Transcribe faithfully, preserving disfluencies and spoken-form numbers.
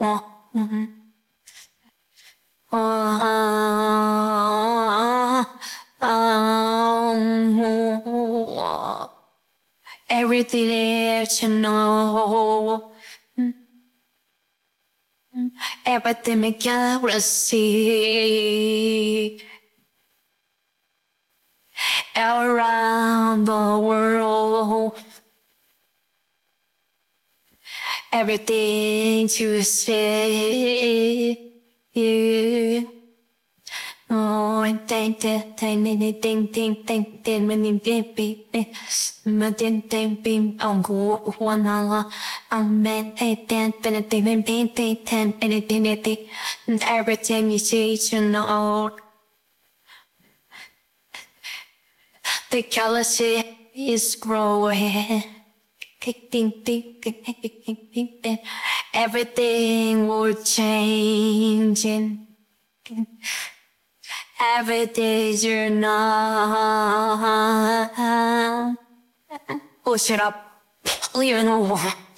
Everything that you know, everything make you see around the world. Everything to say. Oh, and think that thing, anything, think, think, think, when you get beat, mà tin tin pin ông của one hour, ông man, hey, then, anything, anything, anything, anything, anything, everything you see, you know. The galaxy is growing. Everything will change. Every day you're not. Oh, shut up. Leave it alone.